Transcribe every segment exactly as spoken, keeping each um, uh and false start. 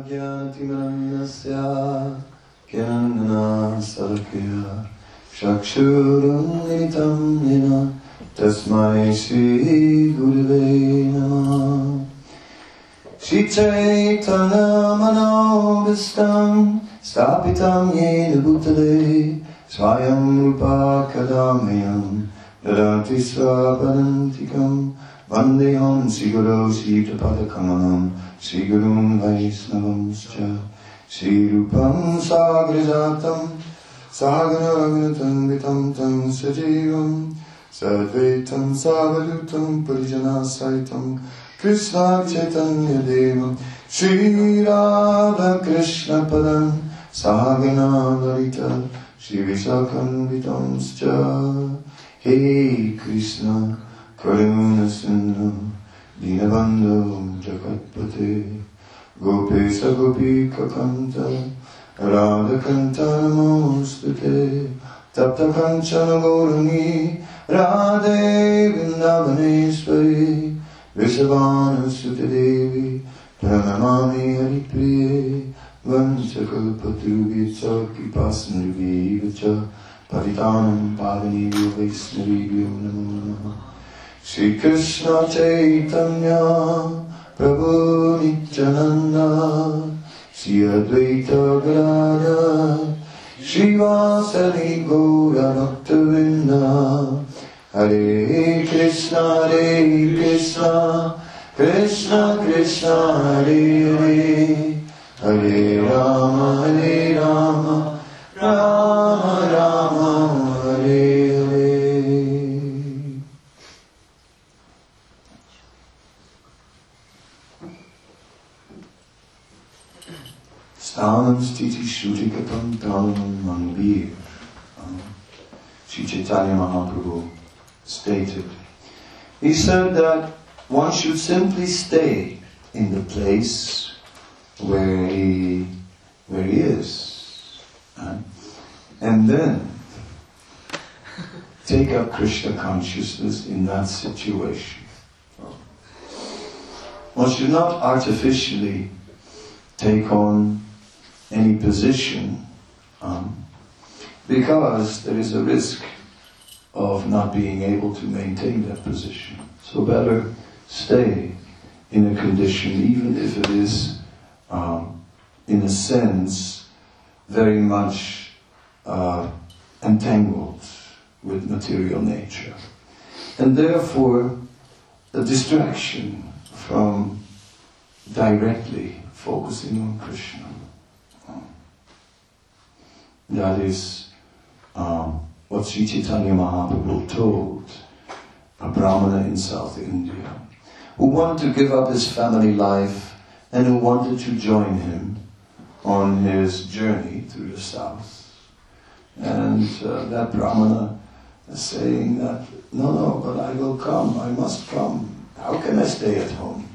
Jnanatimanasya Jnanana Salakya Chakshurunnitam Nina Tasmai Shri Gurave Namah. Shri Chaitanya Manobhistam Stapitam Yena Bhutale Swayam Rupa Kadamyam Dadati Swapadantikam Vandeham Sri Guru Sri Prabhupadakamam Sri Gurun Vaisnavamscha Sri Rupam Sagrajatam Sagara Raghunatam Vitam Tam Sajivam Sadvaitam Savadutam Parijana Saitam Krishna Chaitanya Devam Shri Radha Krishna Padam Sahagana Larita Shri Vishakam Vitamscha. Hey Krishna Karuna Sindhu Dinabandhu Jagatpate Gopesa Gopika Kanta Radha Kanta Namostute Tapta Kanchana Gaurani Radhe Vrindavaneshwari Vrishabhanu Sute Devi Pranamami Haripriye Vanchakalpaturvitsa Kipasnurvivacha Paritanam Pavanivyo Vaisnavivyo Namo Namaha. Shri Krishna Chaitanya Prabhu Nityananda Shri Advaita Gadadhar Srivasadi Gaura Bhaktavinda. Hare Krishna Hare Krishna Krishna Krishna Hare Hare Hare Rama Hare Rama Rama Rama Hare Hare. Stanam Stiti Shrutikapam Dharanam Manvir. Sri Chaitanya Mahaprabhu stated. He said that one should simply stay in the place where he, where he is. Uh, and then take up Krishna consciousness in that situation. One should not artificially take on any position um, because there is a risk of not being able to maintain that position. So better stay in a condition, even if it is, um, in a sense, very much uh, entangled with material nature. And therefore, a distraction from directly focusing on Krishna. That is um, what Sri Chaitanya Mahaprabhu told a Brahmana in South India, who wanted to give up his family life and who wanted to join him on his journey through the south. And uh, that Brahmana is saying that, no, no, but I will come, I must come. How can I stay at home?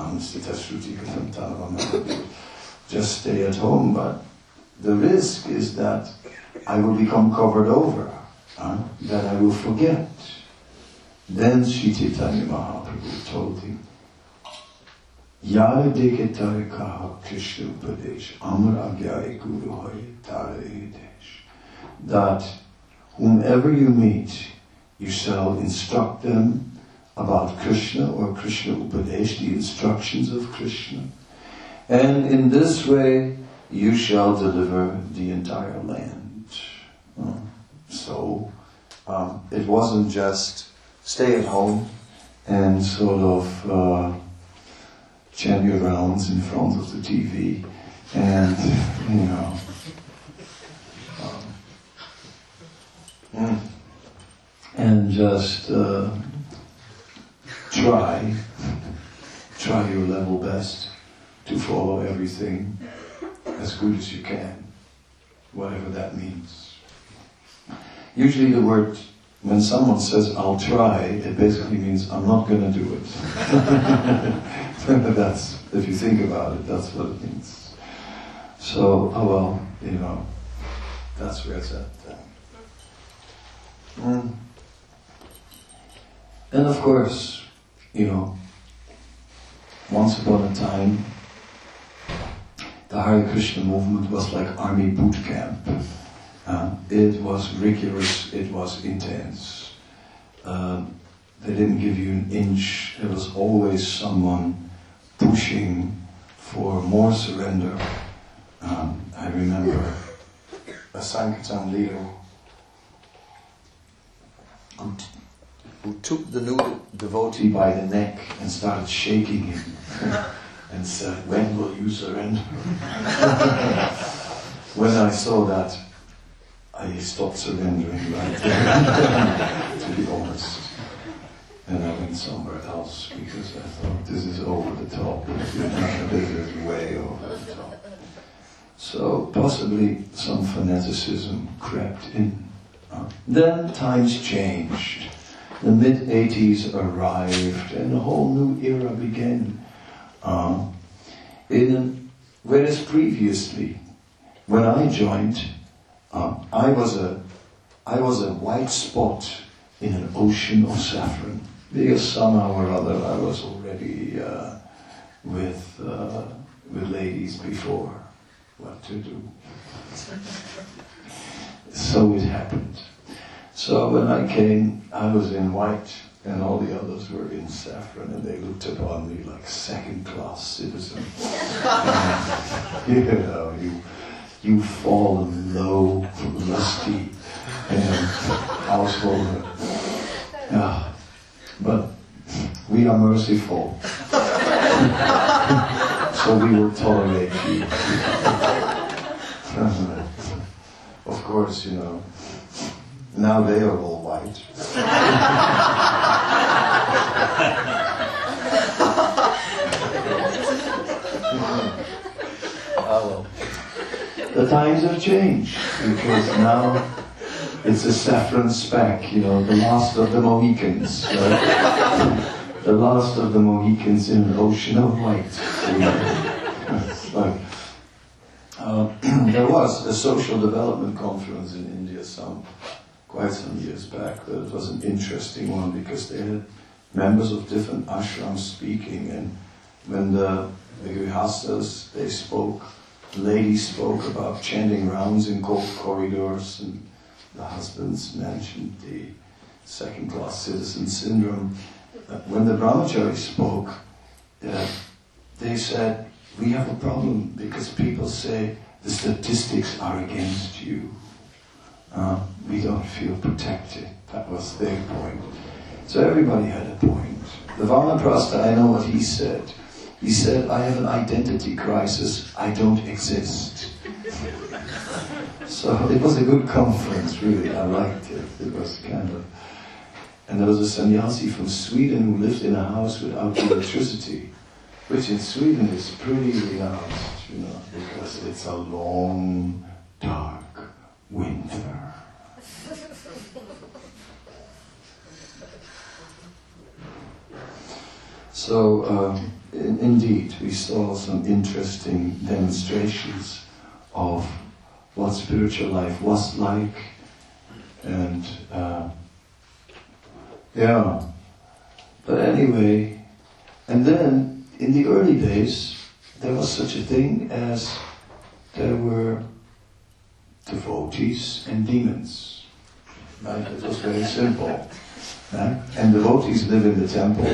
Just stay at home, but the risk is that I will become covered over, uh, that I will forget. Then Sri Chaitanya Mahaprabhu told him, Yara deketare kaha Krishna Upadesh, Amar Agyai Guru Hoy Tara Edesh. That whomever you meet, you shall instruct them about Krishna or Krishna Upadesh, the instructions of Krishna. And in this way, you shall deliver the entire land. So, um, it wasn't just stay at home and sort of uh, chant your rounds in front of the T V and, you know, um, and just uh, try, try your level best to follow everything as good as you can, whatever that means. Usually the word, when someone says, I'll try, it basically means I'm not going to do it. That's, if you think about it, that's what it means. So, oh well, you know, that's where it's at. Mm. And of course, you know, once upon a time, the Hare Krishna movement was like army boot camp. Um, it was rigorous, it was intense. Um, they didn't give you an inch, there was always someone pushing for more surrender. Um, I remember a Sankirtan leader who, t- who took the new devotee by the neck and started shaking him and said, "When will you surrender?" When I saw that, I stopped surrendering right there, to be honest. And I went somewhere else because I thought, this is over the top. This is way over the top. So possibly some fanaticism crept in. Uh, then times changed. The mid eighties arrived and a whole new era began. Uh, in, whereas previously, when I joined, uh, I was a I was a white spot in an ocean of saffron. Because somehow or other I was already uh, with uh, with ladies before. What to do? So it happened. So when I came, I was in white, and all the others were in saffron, and they looked upon me like second-class citizens. You know, you you fallen low, lusty, and householder. Ah. But we are merciful, so we will tolerate you. Of course, you know, now they are all white. Oh well. The times have changed, because now it's a saffron speck, you know, the last of the Mohicans. Right? The last of the Mohicans in an ocean of white. You know? It's like, uh, there was a social development conference in India some, quite some years back. It was an interesting one because they had members of different ashrams speaking, and when the, the grihastas, they spoke, the ladies spoke about chanting rounds in cold corridors, and the husbands mentioned the second-class citizen syndrome. Uh, when the brahmacharis spoke, uh, they said, "We have a problem because people say the statistics are against you. Uh, we don't feel protected." That was their point. So everybody had a point. The Vanaprastha, I know what he said. He said, "I have an identity crisis. I don't exist." So it was a good conference, really. I liked it. It was kind of... And there was a sannyasi from Sweden who lived in a house without electricity, which in Sweden is pretty renounced, you know, because it's a long, dark winter. So, um, in, indeed, we saw some interesting demonstrations of what spiritual life was like, and uh, yeah, but anyway, and then in the early days there was such a thing as there were devotees and demons, right? It was very simple, right? And devotees live in the temple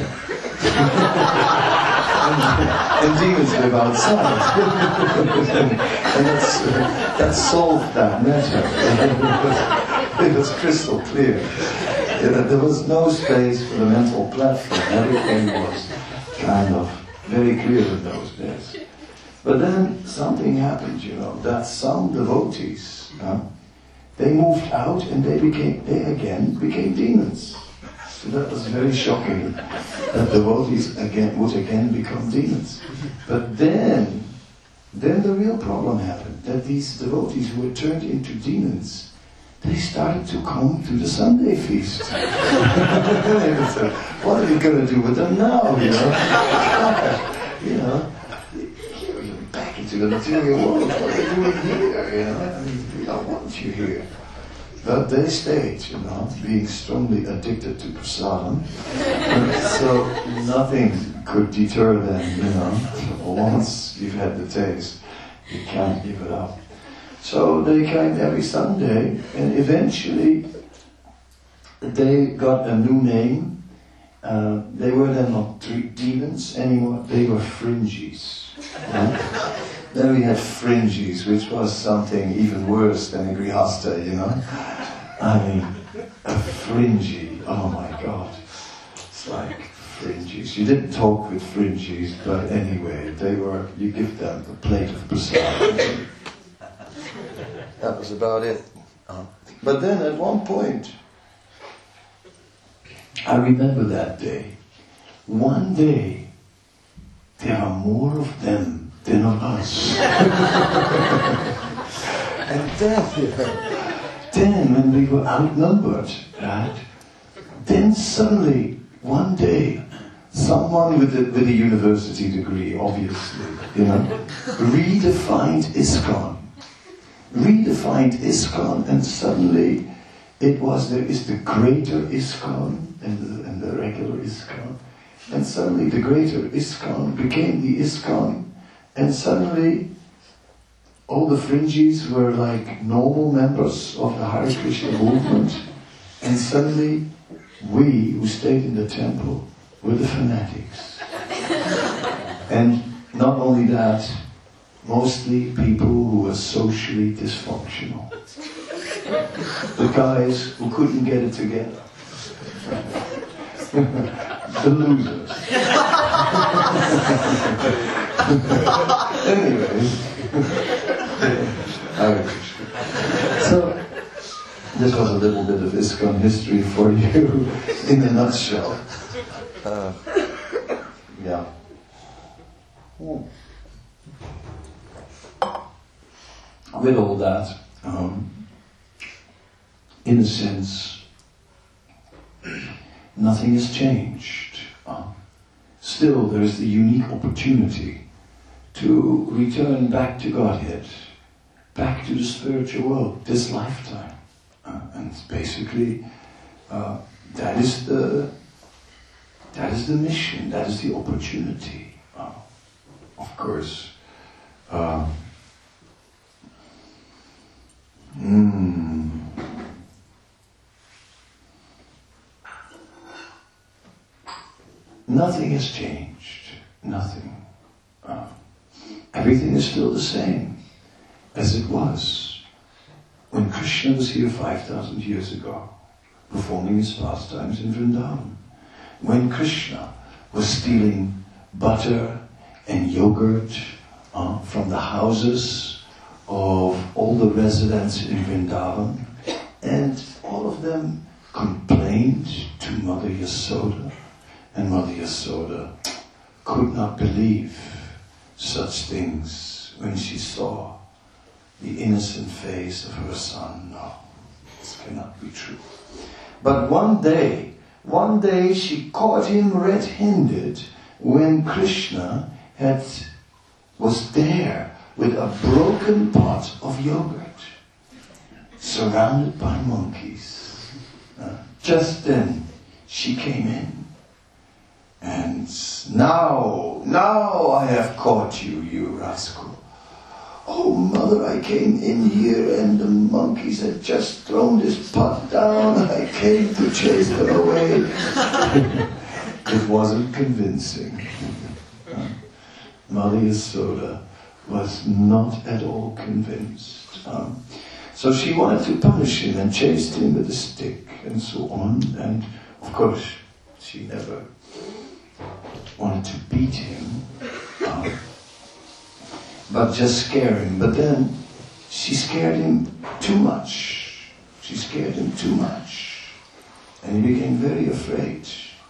and, and demons live outside. And that's, uh, that solved that matter. It was crystal clear. Yeah, there was no space for the mental platform. Everything was kind of very clear in those days. But then something happened, you know, that some devotees, uh, they moved out and they became, they again became demons. So that was very shocking, that devotees again would again become demons. But then, then the real problem happened, that these devotees who were turned into demons, they started to come to the Sunday feast. So, what are we going to do with them now, you know? you know, you're back into the material world. What are you doing here, you know? I mean, we don't want you here. But they stayed, you know, being strongly addicted to prasadam. So nothing could deter them, you know. Once you've had the taste, You can't give it up. So they came every Sunday, and eventually they got a new name. Uh, they were then not three demons anymore, they were fringies. Right? Then we had fringies, which was something even worse than a grihasta, you know? I mean, a fringy, oh my God. It's like fringies. You didn't talk with fringies, but anyway, they were, you give them a plate of prasad. That was about it. Uh, but then at one point, I remember that day. One day, there are more of them than of us. And then, then when we were outnumbered, right, then suddenly, one day, someone with a, with a university degree, obviously, you know, redefined ISKCON. Redefined ISKCON, and suddenly it was, there is the greater ISKCON and the, and the regular ISKCON. And suddenly the greater ISKCON became the ISKCON, and suddenly all the fringies were like normal members of the Hare Krishna movement, and suddenly we who stayed in the temple were the fanatics. And not only that, mostly people who were socially dysfunctional. The guys who couldn't get it together. The losers. Anyway. So, this was a little bit of ISKCON history for you in a nutshell. Uh, yeah. Hmm. With all that, um, in a sense, nothing has changed. Uh, still, there is the unique opportunity to return back to Godhead, back to the spiritual world, this lifetime. Uh, and basically, uh, that is the that is the mission, that is the opportunity. Uh, of course. Uh, mm, nothing has changed. Nothing. Uh, everything is still the same as it was when Krishna was here five thousand years ago, performing his pastimes in Vrindavan. When Krishna was stealing butter and yogurt uh, from the houses of all the residents in Vrindavan, and all of them complained to Mother Yasoda, and Mother Yasoda could not believe such things when she saw the innocent face of her son. No, this cannot be true. But one day, one day she caught him red-handed when Krishna had was there with a broken pot of yogurt, surrounded by monkeys. Uh, just then, she came in. And now, now I have caught you, you rascal. Oh, Mother, I came in here and the monkeys had just thrown this pot down. I came to chase them away. It wasn't convincing. Mother Yasoda was not at all convinced. Um, so she wanted to punish him and chased him with a stick and so on. And of course, she never wanted to beat him. Um, but just scare him. But then she scared him too much. She scared him too much. And he became very afraid.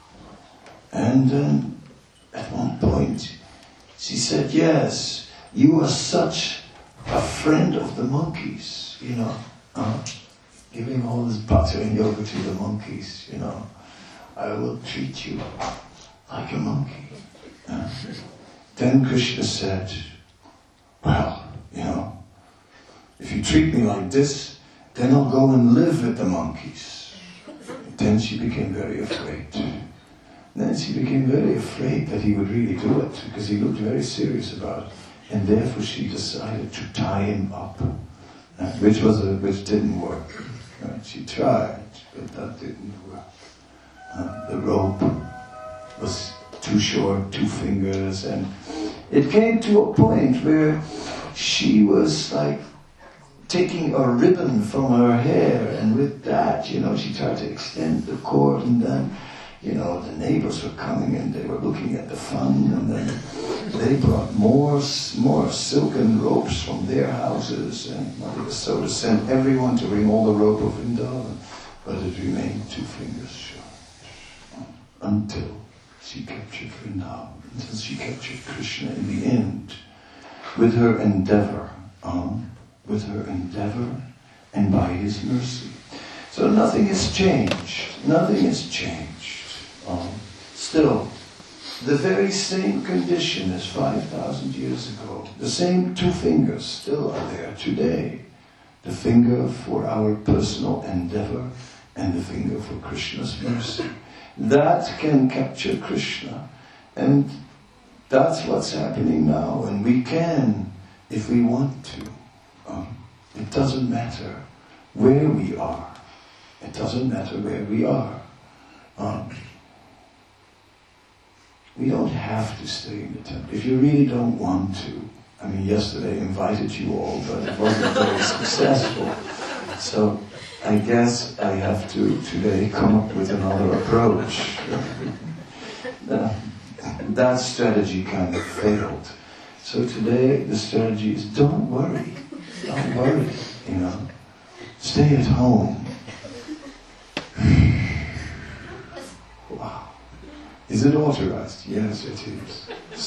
And then at one point she said, yes, you are such a friend of the monkeys, you know, uh, giving all this butter and yogurt to the monkeys, you know. I will treat you like a monkey. Uh, then Krishna said, well, you know, if you treat me like this, then I'll go and live with the monkeys. Then she became very afraid. Then she became very afraid that he would really do it, because he looked very serious about it. and therefore she decided to tie him up, uh, which was a, which didn't work. Right? She tried, but that didn't work. Uh, the rope was too short, two fingers, and it came to a point where she was like taking a ribbon from her hair, and with that, you know, she tried to extend the cord, and then, you know, the neighbors were coming and they were looking at the fun, and then they brought more more silken ropes from their houses, and Mother Yasoda sent everyone to bring all the rope of Vrindavan, but it remained two fingers short until she captured Vrindavan, until she captured Krishna in the end, with her endeavor, um, with her endeavor, and by his mercy. So nothing has changed. Nothing has changed. Um, still, the very same condition as five thousand years ago, the same two fingers still are there today. The finger for our personal endeavor and the finger for Krishna's mercy. That can capture Krishna. And that's what's happening now. And we can, if we want to. Um, it doesn't matter where we are. It doesn't matter where we are. Um, we don't have to stay in the temple. If you really don't want to. I mean, yesterday I invited you all, but it wasn't very successful. So I guess I have to today come up with another approach. uh, that strategy kind of failed. So today the strategy is don't worry. Don't worry, you know. Stay at home. Wow. Is it authorized? Yes, it is.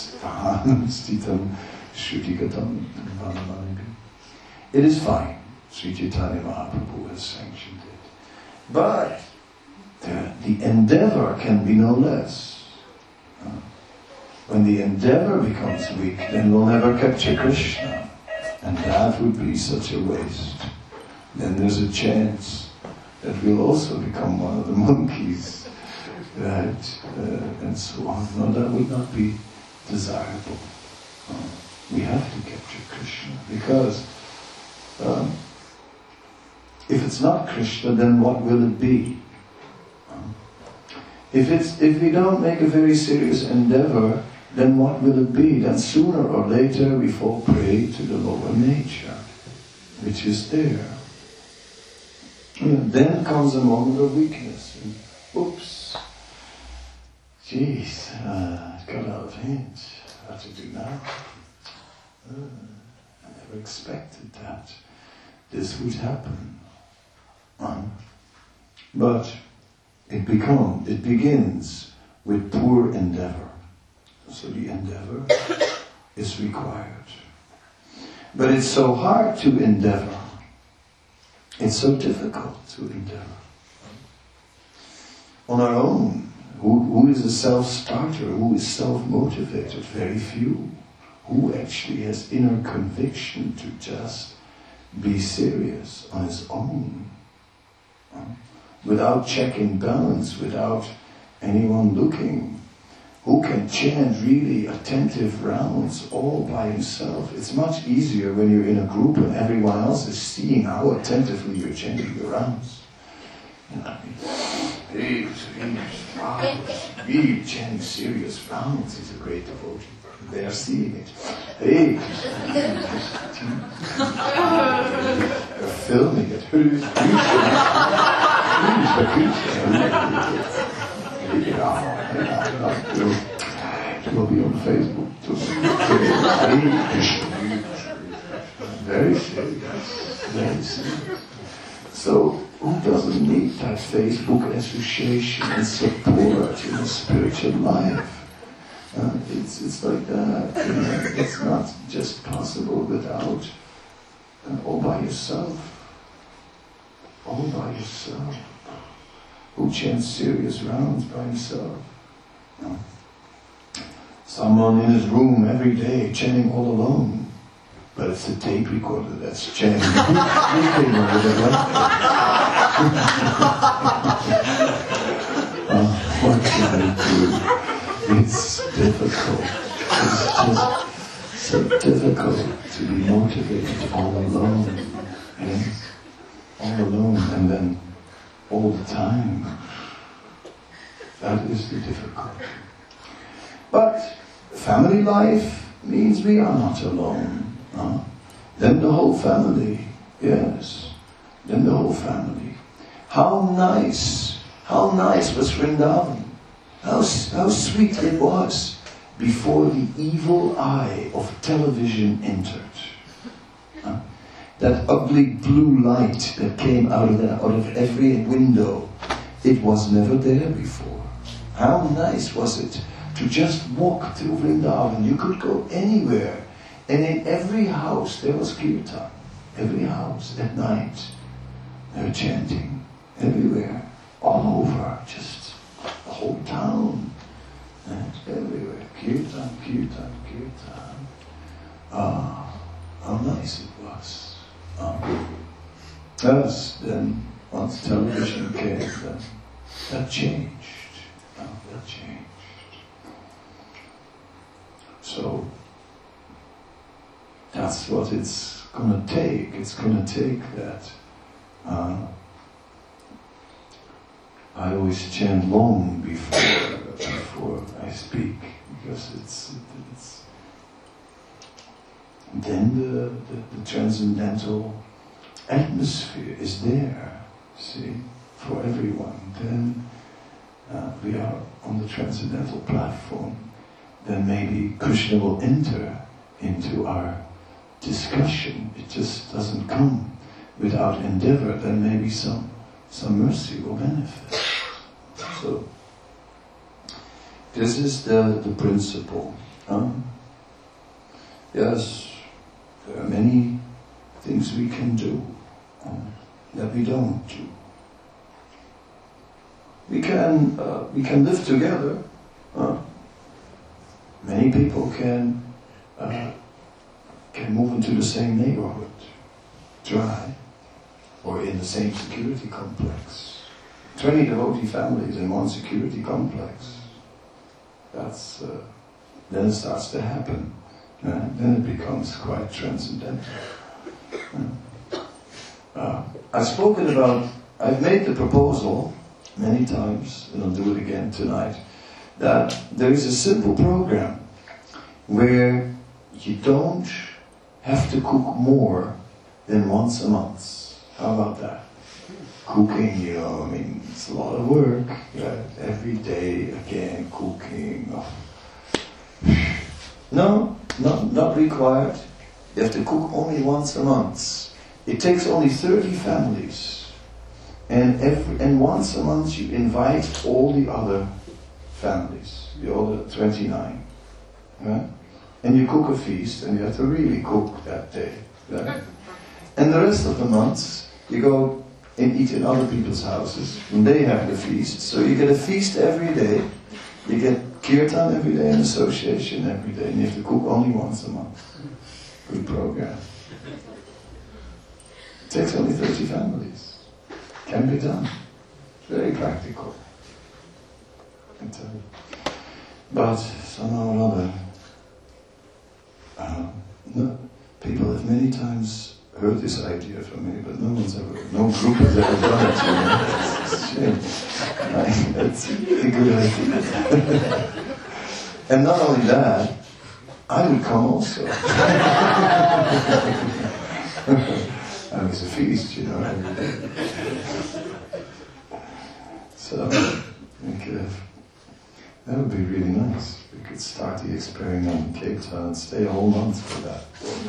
It is fine. Sri Chaitanya Mahaprabhu has sanctioned it. But the, the endeavor can be no less. Uh, when the endeavor becomes weak, then we'll never capture Krishna. And that would be such a waste. Then there's a chance that we'll also become one of the monkeys, right? Uh, and so on. No, that would not be desirable. Uh, we have to capture Krishna because um, if it's not Krishna, then what will it be? Um, if it's if we don't make a very serious endeavor, then what will it be? Then sooner or later we fall prey to the lower nature, which is there. You know, then comes a moment of weakness. And, oops, jeez, uh, it got out of hand. What to do now? Uh, I never expected that this would happen. Um, but it become, it begins with poor endeavor. So the endeavor is required. But it's so hard to endeavor. It's so difficult to endeavor. On our own, who, who is a self-starter, who is self-motivated? Very few. Who actually has inner conviction to just be serious on his own? Without check and balance, without anyone looking. Who can chant really attentive rounds all by himself? It's much easier when you're in a group and everyone else is seeing how attentively you're chanting your rounds. You know, hey, really chanting serious rounds is a great devotee. They are seeing it. Hey, they're filming it. It will be on Facebook. Very serious. Very serious. So, who doesn't need that Facebook association and support in a spiritual life? Uh, it's it's like that. You know, it's not just possible without uh, all by yourself. All by yourself. Who chants serious rounds by himself? No. Someone in his room every day chanting all alone. But it's the tape recorder that's chanting. Who came over the uh, What can I do? It's difficult. It's just so difficult to be motivated all alone. Yes? All alone and then all the time. That is the difficulty. But family life means we are not alone. Huh? Then the whole family, yes. Then the whole family. How nice, how nice was Vrindavan. How, how sweet it was before the evil eye of television entered. Huh? That ugly blue light that came out of, that, out of every window, it was never there before. How nice was it to just walk through Vrindavan. You could go anywhere, and in every house there was kirtan. Every house at night, they were chanting. Everywhere, all over, just the whole town. And everywhere, kirtan, kirtan, kirtan. Ah, how nice it was. Ah. Yes, then once television came, then that changed. Oh, that changed. So that's what it's going to take. It's going to take that. Uh, I always chant long before before I speak because it's it's. Then the, the, the transcendental atmosphere is there. See, for everyone. Then. Uh, we are on the transcendental platform, then maybe Krishna will enter into our discussion. It just doesn't come without endeavor. Then maybe some some mercy will manifest. So this is the, the principle. Um, yes, there are many things we can do um, that we don't do. We can uh, we can live together. Uh, many people can uh, can move into the same neighborhood, try, or in the same security complex. Twenty devotee families in one security complex. That's uh, then it starts to happen. Uh, then it becomes quite transcendental. Uh, uh, I've spoken about. I've made the proposal many times, and I'll do it again tonight, that there is a simple program where you don't have to cook more than once a month. How about that? Cooking, you know, I mean, it's a lot of work. Yeah, every day, again, cooking. Oh. No, not, not required. You have to cook only once a month. It takes only thirty families. And every, and once a month you invite all the other families, the other twenty-nine. Right? And you cook a feast, and you have to really cook that day. Right? And the rest of the months, you go and eat in other people's houses, and they have the feast. So you get a feast every day, you get kirtan every day, and association every day, and you have to cook only once a month. Good program. It takes only thirty families. Can be done. Very practical. I tell you. But somehow or other, uh, no, people have many times heard this idea from me, but no one's ever, no group has ever done it. You know? It's a shame. I, it's a good idea. And not only that, I would come also. And it's a feast, you know, every day. So, we could have, that would be really nice. We could start the experiment in Cape Town and stay a whole month for that.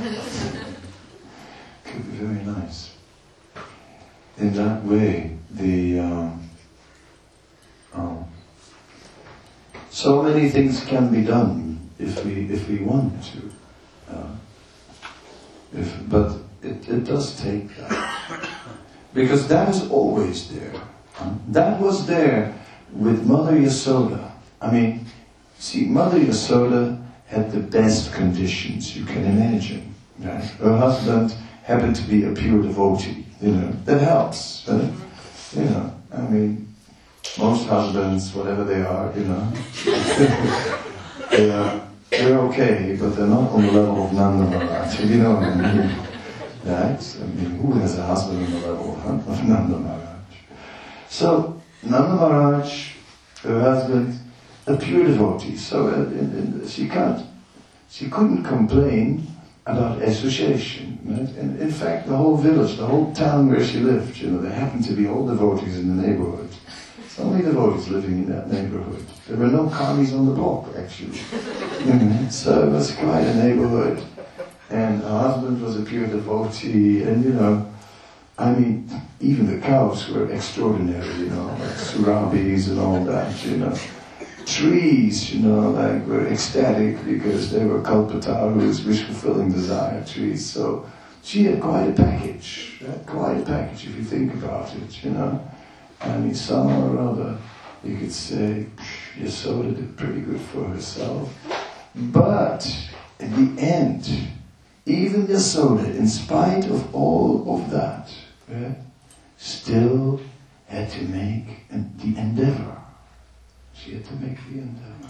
Could be very nice. In that way, the um, um, so many things can be done if we if we want to. Uh, if but. It, it does take that. Because that is always there. That was there with Mother Yasoda. I mean, see, Mother Yasoda had the best conditions you can imagine. Right? Her husband happened to be a pure devotee. You know, that helps. Right? You know, I mean, most husbands, whatever they are, you know, they are they're okay, but they're not on the level of Nanda Maharaj, if you know what I mean. Right? I mean, who has a husband on the level of Nanda Maharaj? So, Nanda Maharaj, her husband, a pure devotee, so uh, in, in, she can't, she couldn't complain about association. Right? And in fact, the whole village, the whole town where she lived, you know, there happened to be all devotees in the neighborhood. It's only devotees living in that neighborhood. There were no commies on the block, actually. Mm-hmm. So it was quite a neighborhood. And her husband was a pure devotee, and you know, I mean, even the cows were extraordinary, you know, like surabis and all that, you know. Trees, you know, like were ecstatic because they were kalpatarus, wish-fulfilling desire trees. So she had quite a package, right? Quite a package if you think about it, you know. I mean, somehow or other, you could say, Yasoda did pretty good for herself. But in the end, even Yasoda, in spite of all of that, right, still had to make an, the endeavor. She had to make the endeavor.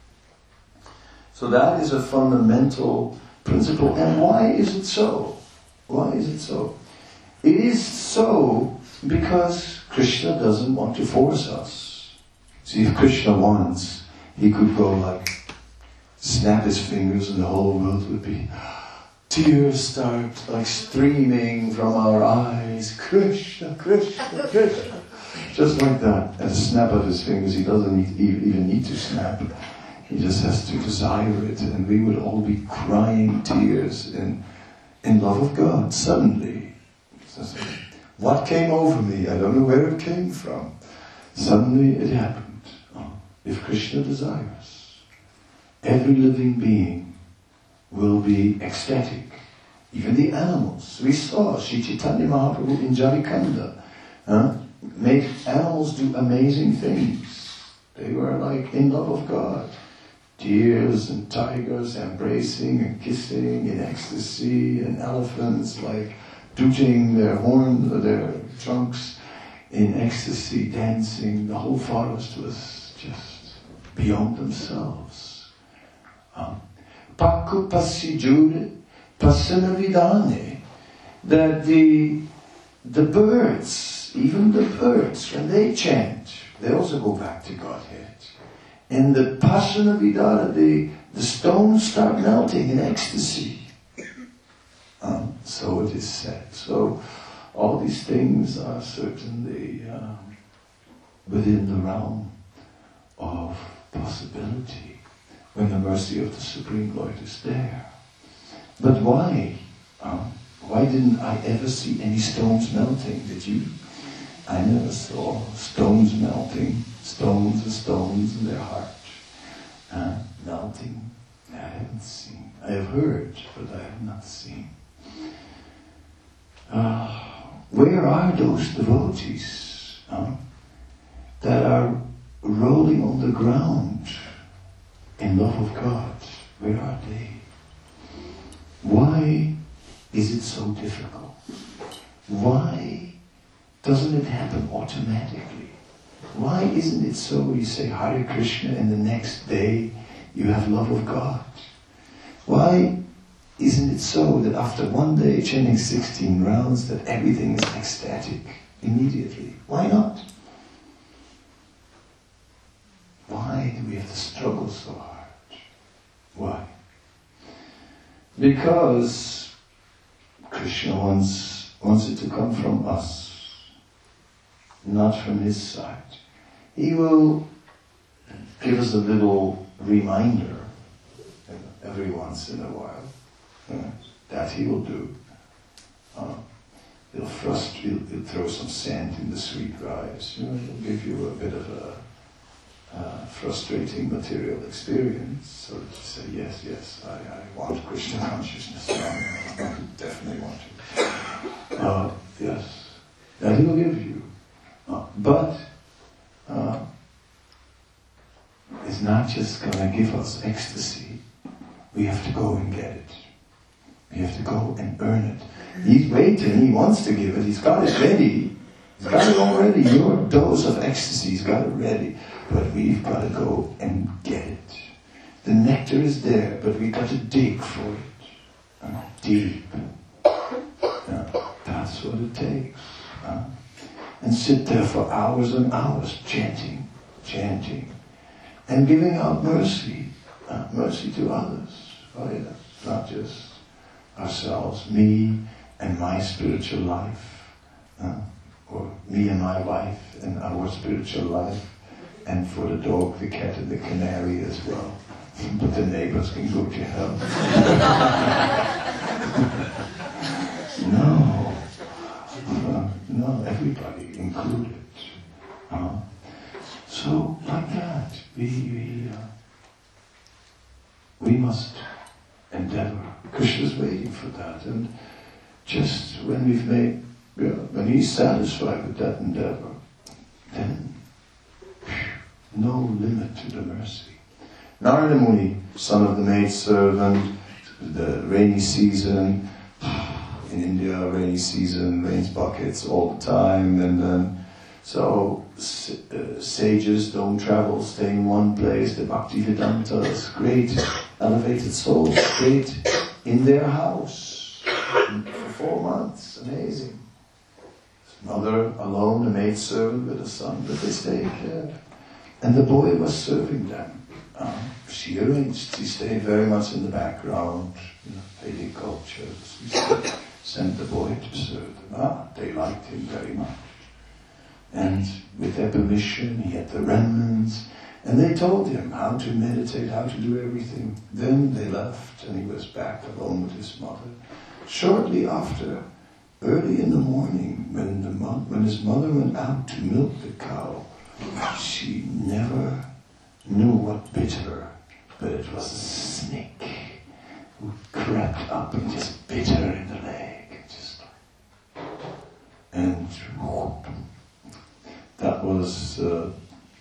So that is a fundamental principle. And why is it so? Why is it so? It is so because Krishna doesn't want to force us. See, if Krishna wants, he could go like, snap his fingers and the whole world would be, tears start like streaming from our eyes. Krishna, Krishna, Krishna. Just like that. At a snap of his fingers, he doesn't need, even need to snap. He just has to desire it. And we would all be crying tears in, in love of God, suddenly. What came over me? I don't know where it came from. Suddenly it happened. Oh, if Krishna desires, every living being will be ecstatic. Even the animals. We saw Sri Chaitanya Mahaprabhu in Jarikanda. Huh? Made animals do amazing things. They were like in love of God. Deers and tigers embracing and kissing in ecstasy, and elephants like tooting their horns, their trunks in ecstasy, dancing. The whole forest was just beyond themselves. Paku pasijure pasanavidane, that the the birds, even the birds, when they chant, they also go back to Godhead. In the Pasanavidana, the, the stones start melting in ecstasy. Um, so it is said. So all these things are certainly um, within the realm of possibility when the mercy of the Supreme Lord is there. But why? Um, why didn't I ever see any stones melting? Did you? I never saw stones melting. Stones and stones in their heart. Uh, melting. I haven't seen. I have heard, but I have not seen. Uh, where are those devotees uh, that are rolling on the ground in love of God? Where are they? Why is it so difficult? Why doesn't it happen automatically? Why isn't it so you say Hare Krishna and the next day you have love of God? Why isn't it so that after one day chanting sixteen rounds that everything is ecstatic immediately? Why not? Why do we have to struggle so hard? Why? Because Krishna wants, wants it to come from us, not from his side. He will give us a little reminder every once in a while. Uh, that he will do. Uh, he'll, frust- he'll, he'll throw some sand in the sweet rice. You know, he'll give you a bit of a uh, frustrating material experience, so that you say, yes, yes, I, I want Krishna consciousness. I, I definitely want it. Uh, yes, that he will give you. Uh, but uh, it's not just going to give us ecstasy. We have to go and get it. We have to go and earn it. He's waiting, he wants to give it, he's got it ready. He's got it already, your dose of ecstasy, he's got it ready. But we've got to go and get it. The nectar is there, but we've got to dig for it. Uh, deep. Uh, that's what it takes. Uh, and sit there for hours and hours chanting, chanting, and giving out mercy, uh, mercy to others. Oh yes, not just ourselves, me and my spiritual life, uh, or me and my wife and our spiritual life, and for the dog, the cat, and the canary as well. But the neighbors can go to hell. No, uh, no, everybody included. Uh, so like that, we we, uh, we must endeavor. Krishna's waiting for that, and just when we've made, you know, when he's satisfied with that endeavor, then no limit to the mercy. Narada Muni, son of the maidservant, the rainy season, in India, rainy season, rains buckets all the time, and then, so uh, sages don't travel, stay in one place. The Bhaktivedantas, great elevated souls, stayed in their house for four months, amazing. His mother alone, a maidservant with a son, but they stayed there. And the boy was serving them. Uh, she arranged, he stayed very much in the background, you know, Vedic cultures. She sent the boy to serve them. Ah, they liked him very much. And with their permission, he had the remnants, and they told him how to meditate, how to do everything. Then they left, and he was back alone with his mother. Shortly after, early in the morning, when, the mo- when his mother went out to milk the cow, she never knew what bit her, but it was a snake who crept up and just bit her in the leg. Just like, and whoop, that was uh,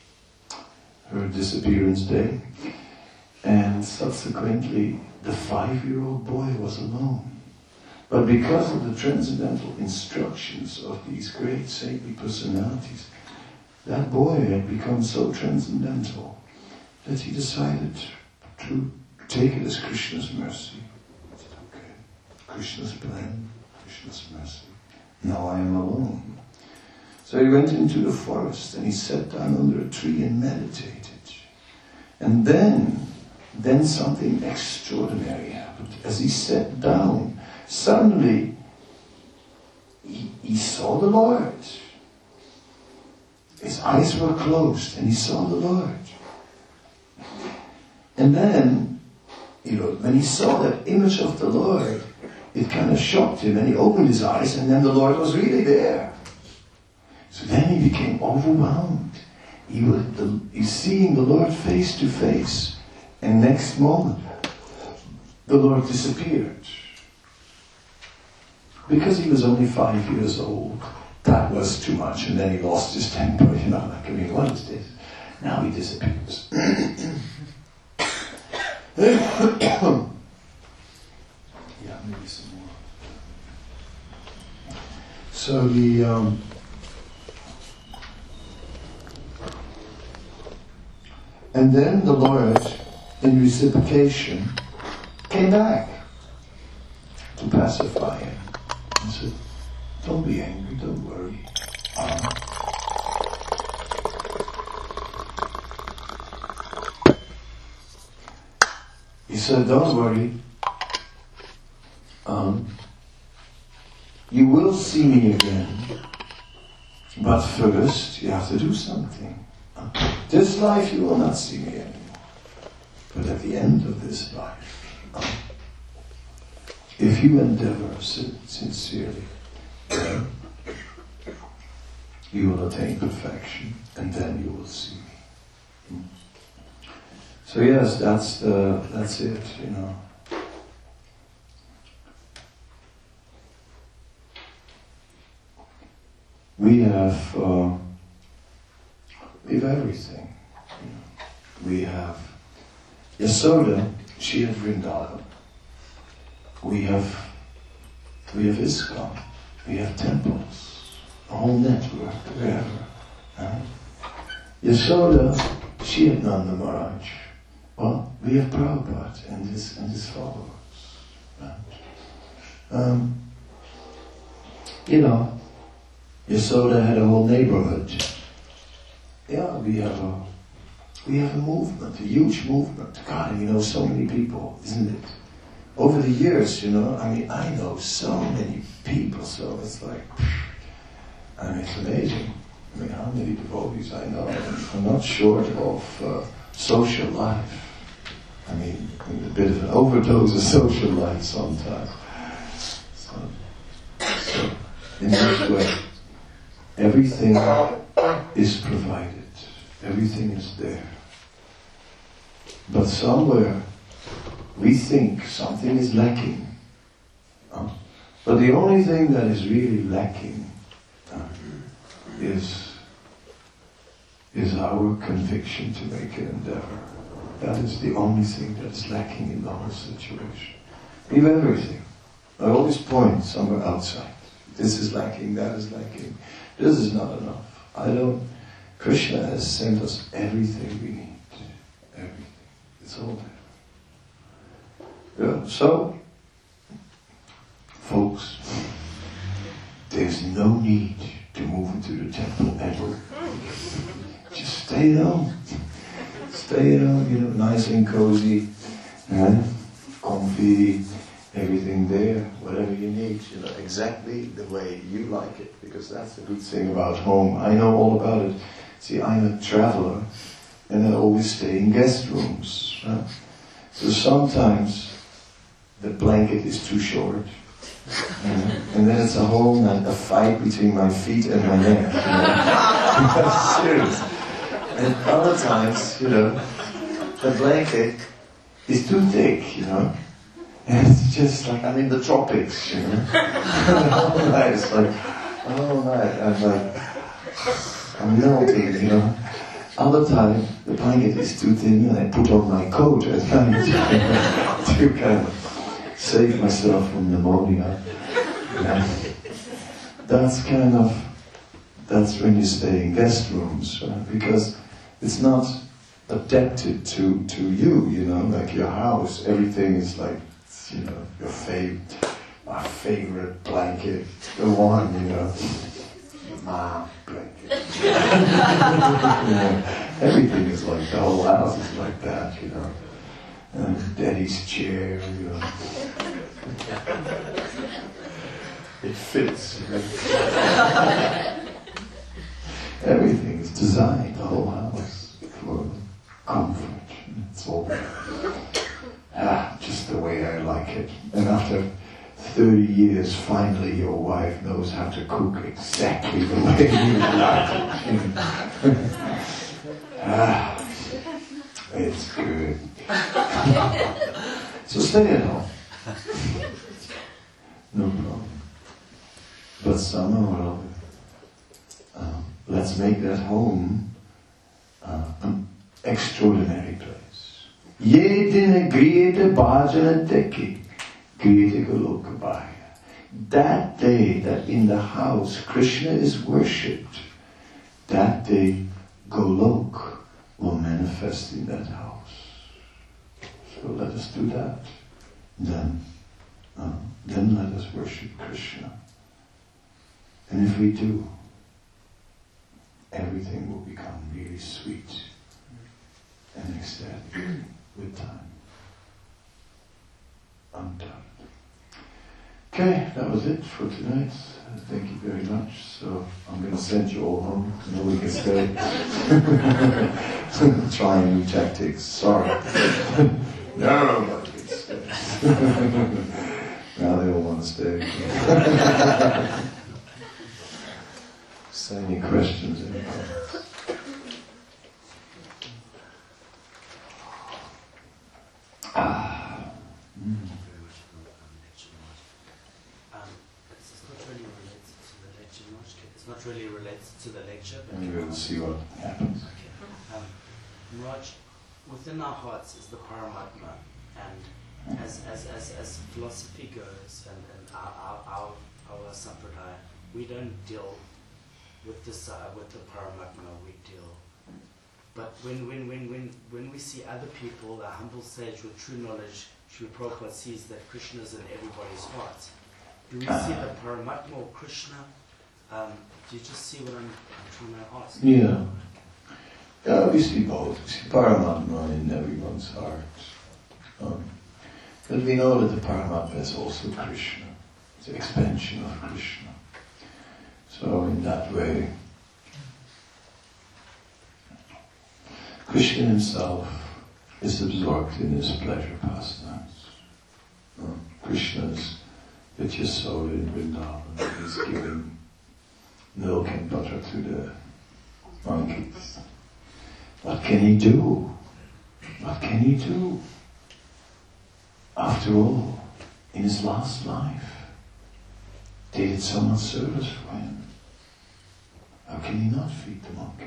her disappearance day. And subsequently, the five-year-old boy was alone. But because of the transcendental instructions of these great saintly personalities, that boy had become so transcendental that he decided to take it as Krishna's mercy. He said, okay, Krishna's plan, Krishna's mercy. Now I am alone. So he went into the forest and he sat down under a tree and meditated. And then, then something extraordinary happened. As he sat down, suddenly he, he saw the Lord. His eyes were closed and he saw the Lord. And then, you know, when he saw that image of the Lord, it kind of shocked him, and he opened his eyes, and then the Lord was really there. So then he became overwhelmed. He was the, he's seeing the Lord face to face, and next moment, the Lord disappeared. Because he was only five years old, that was too much, and then he lost his temper, you know, like, I mean, what is this? Now he disappears. Yeah, maybe some more. So the um, and then the Lord, in reciprocation, came back to pacify him and said, "Don't be angry, don't worry." Um, He said, "Don't worry. Um, you will see me again, but first you have to do something. This life you will not see me anymore, but at the end of this life, um, if you endeavor sin- sincerely, then you will attain perfection, and then you will see me." So yes, that's the that's it, you know. We have uh, we have everything. You know. We have Yasoda, she had Vrindavan. We have we have ISKCON. We have temples, a whole network wherever. Right? Yasoda, she had Nanda Maharaj. Well, we have Prabhupada and his, and his followers. Right? Um, you know, Yasoda had a whole neighborhood. Yeah, we have a we have a movement, a huge movement. God, you know so many people, isn't it? Over the years, you know, I mean, I know so many people, so it's like, I mean, it's amazing. I mean, how many devotees I know. I'm not short of uh, social life. I mean, a bit of an overdose of social life sometimes. So, so in this way, everything is provided. Everything is there. But somewhere, we think something is lacking. Uh, but the only thing that is really lacking uh, is, is our conviction to make an endeavor. That is the only thing that's lacking in the whole situation. We have everything. I always point somewhere outside. This is lacking, that is lacking. This is not enough. I don't... Krishna has sent us everything we need. Everything. It's all there. Yeah, so, folks, there's no need to move into the temple ever. Just stay at home. Stay at home, you know, nice and cozy, eh? Comfy, everything there, whatever you need, you know, exactly the way you like it, because that's the good thing about home. I know all about it. See, I'm a traveler, and I always stay in guest rooms. Right? So sometimes the blanket is too short, you know? And then it's a whole night, a fight between my feet and my neck. You know? Serious. And other times, you know, the blanket is too thick, you know. And it's just like I'm in the tropics, you know. The whole night it's like, oh night, I'm like, I'm melting, you know. Other time, the blanket is too thin and I put on my coat at night to kind of save myself from pneumonia. Yeah. That's kind of, that's when you stay in guest rooms, right? Because it's not adapted to, to you, you know, like your house, everything is like, you know, your favorite, my favorite blanket, the one, you know, my blanket. You know, everything is like, the whole house is like that, you know. And daddy's chair, you know. It fits, you know. Everything is designed, the whole house, for comfort. It's all ah, just the way I like it. And after thirty years, finally your wife knows how to cook exactly the way you like it. Ah, it's good. So stay at home. No problem. But somehow or other, um, let's make that home uh, an extraordinary place. Ye din griyete bhajana teki, griyete goloka bhaya. That day that in the house Krishna is worshipped, that day Golok will manifest in that house. So let us do that. Then, uh, then let us worship Krishna. And if we do, everything will become really sweet and ecstatic with time. Undoubtedly. Okay, that was it for tonight. Thank you very much. So I'm going to send you all home. Nobody can stay. Trying new tactics. Sorry. Nobody can stay. Now they all want to stay. So any questions? Any comments? Ah. Mm. It's not really related to the lecture, but And we'll see what happens. Okay. Um, Raj, within our hearts is the Paramatma, and as as as, as philosophy goes, and, and our, our our our sampradaya, we don't deal with this uh, with the Paramatma. We deal But when, when, when, when, when we see other people, a humble sage with true knowledge, Srila Prabhupada sees that Krishna is in everybody's heart. Do we see the Paramatma or Krishna? Um, do you just see what I'm, I'm trying to ask? Yeah. Yeah, we see both. We see Paramatma in everyone's heart. Um, but we know that the Paramatma is also Krishna. It's an expansion of Krishna. So in that way, Krishna himself is absorbed in his pleasure pastimes. Um, Krishna's with Yasoda in Vrindavan. He's giving milk and butter to the monkeys. What can he do? What can he do? After all, in his last life, they did so much service for him. How can he not feed the monkeys?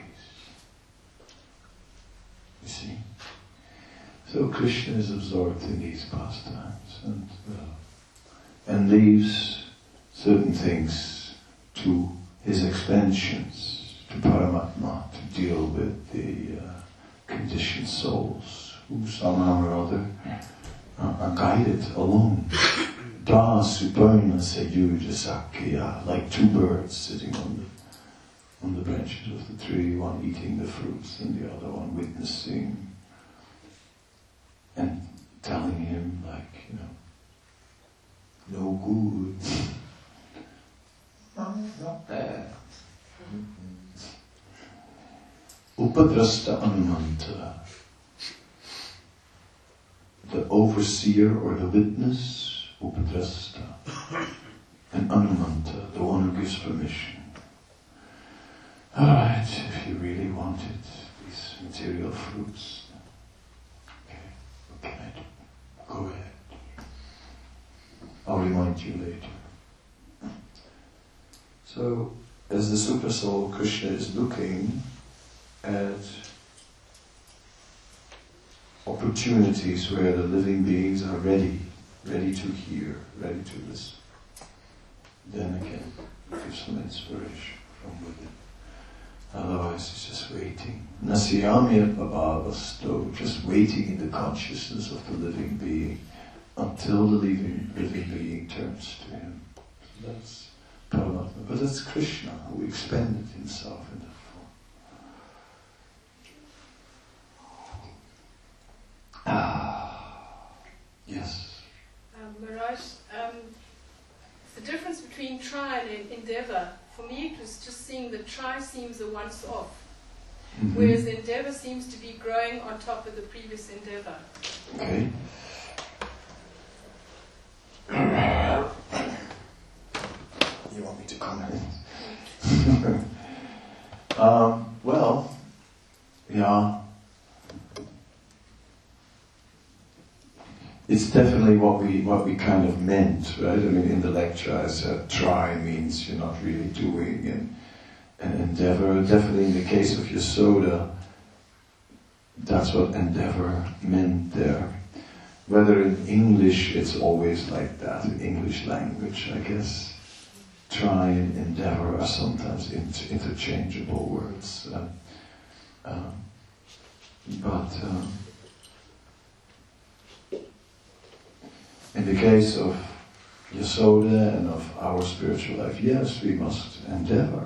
You see? So Krishna is absorbed in these pastimes and uh, and leaves certain things to his expansions, to Paramatma, to deal with the uh, conditioned souls who somehow or other uh, are guided along. Da Suparna Sayuja Sakya, like two birds sitting on the on the branches of the tree, one eating the fruits and the other one witnessing and telling him, like, you know, no good, no, not bad. Upadrasta Anumanta, the overseer or the witness, Upadrasta, and Anumanta, the one who gives permission. Alright, if you really wanted these material fruits, okay, what can I do? Go ahead. I'll remind you later. So, as the Super Soul, Krishna is looking at opportunities where the living beings are ready, ready to hear, ready to listen. Then again, give some inspiration from within. Otherwise, it's just waiting. Nasyamya bhavasto, just waiting in the consciousness of the living being until the living, living being turns to him. That's Paramatma. But that's Krishna who expanded himself in that form. Ah, yes. Um, Maharaj, um, the difference between try and endeavor, for me it was just seeing that try seems a once off, mm-hmm. whereas endeavor seems to be growing on top of the previous endeavor. Okay. You want me to comment? um, well, yeah. It's definitely what we what we kind of meant, right? I mean, in the lecture I said try means you're not really doing, and, and endeavor, definitely in the case of Yasoda, that's what endeavor meant there. Whether in English it's always like that, in English language, I guess. Try and endeavor are sometimes inter- interchangeable words. Uh, um, but um, in the case of Yasoda and of our spiritual life, yes, we must endeavor.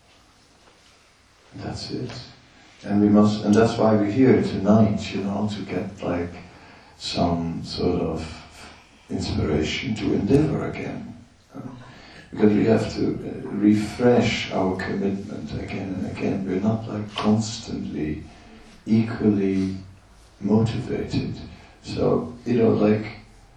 That's it. And we must, and that's why we're here tonight, you know, to get like some sort of inspiration to endeavor again. Uh, because we have to uh, refresh our commitment again and again. We're not like constantly equally motivated. So, you know, like,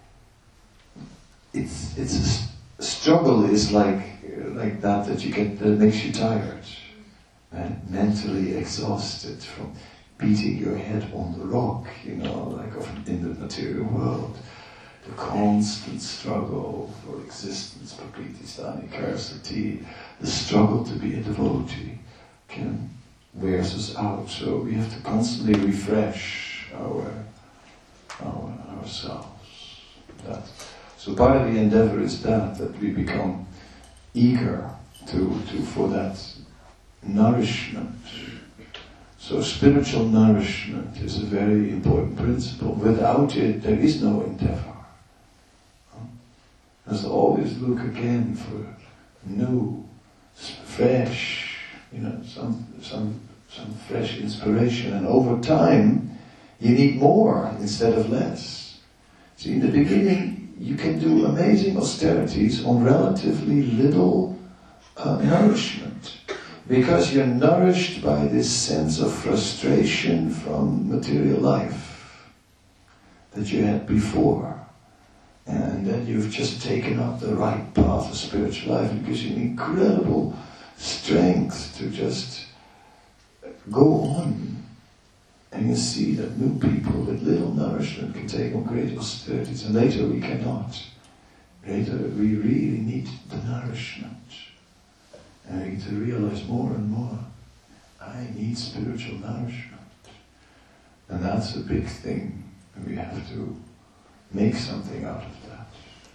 it's it's a struggle is like like that that you get that makes you tired and mentally exhausted from beating your head on the rock, you know, like in the material world. The constant struggle for existence, prakriti, stani, karasati, the struggle to be a devotee can wears us out. So we have to constantly refresh our our ourselves. That. So part of the endeavor is that, that we become eager to, to for that nourishment. So spiritual nourishment is a very important principle. Without it, there is no endeavor. There's always look again for new, fresh, you know, some some some fresh inspiration. And over time, you need more instead of less. See, in the beginning, you can do amazing austerities on relatively little uh, nourishment, because you're nourished by this sense of frustration from material life that you had before. And then you've just taken up the right path of spiritual life. It gives you an incredible strength to just go on. And you see that new people with little nourishment can take on great austerities. And later we cannot. Later we really need the nourishment. And we need to realize more and more, I need spiritual nourishment. And that's a big thing. And we have to make something out of that.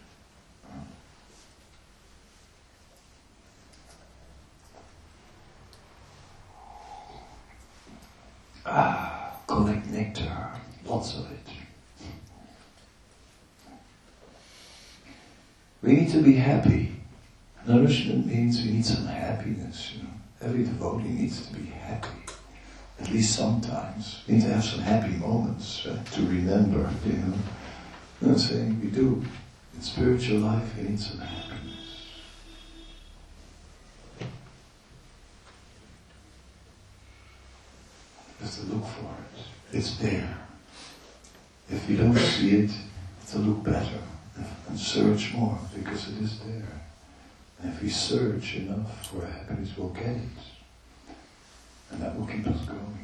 Ah, collect nectar, lots of it. We need to be happy. Nourishment means we need some happiness, you know. Every devotee needs to be happy. At least sometimes. We need to have some happy moments uh, to remember, you know. I'm saying we do. In spiritual life, we need some happiness. Just to look for it. It's there. If you don't see it, to look better and search more, because it is there. And if we search enough for happiness, we'll get it. And that will keep us going.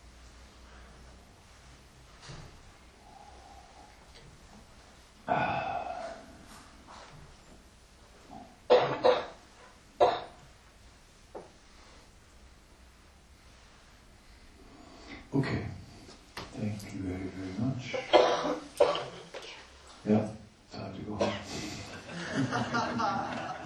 Okay. Thank you very, very much. Yeah, time to go home.